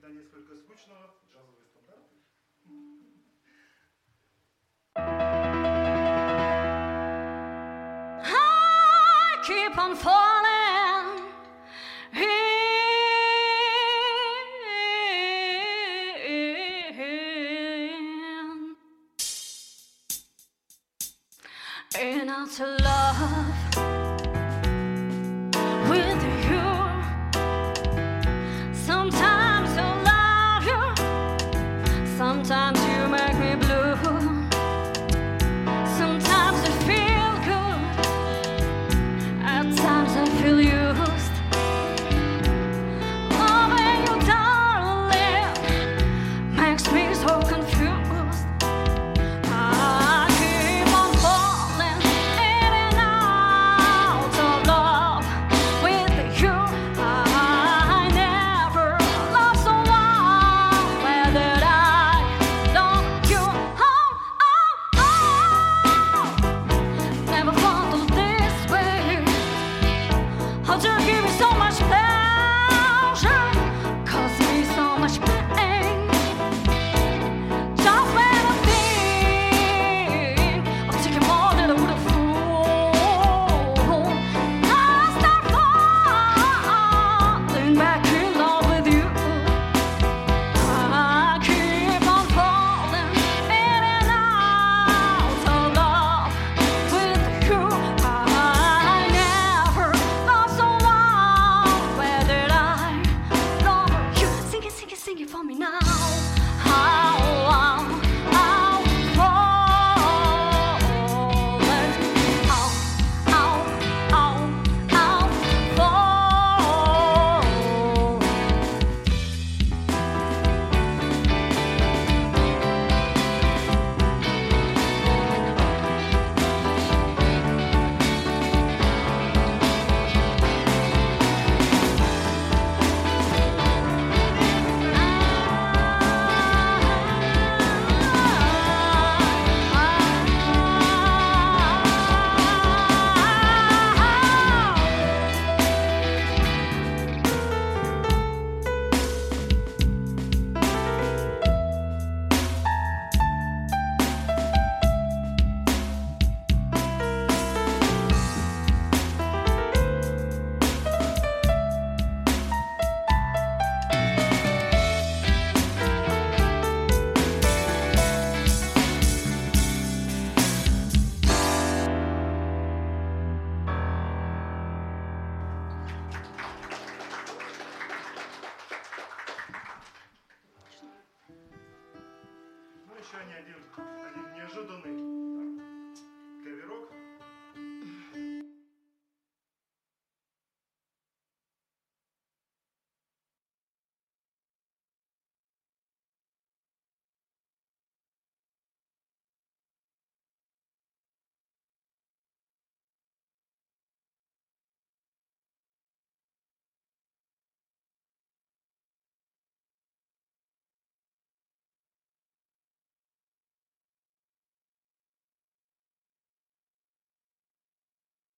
иногда несколько скучного джазовые стандарты. I keep on falling into love with you. Sometimes I love you, sometimes you make me blue. Sometimes I feel good, at times I feel used. Loving you, darling, makes me so confused. I keep on falling in and out of love with you. I never loved someone better than I love you. Never felt this way. How do you give me so much pleasure, cause me so much pain? Just when I think I'm taking more than I would have thought, I start falling back in love with you. I keep on falling in and out of love with you. I never loved someone better than I love you. Sing it, sing it, sing it for me now. How falling, Ну, еще один неожиданный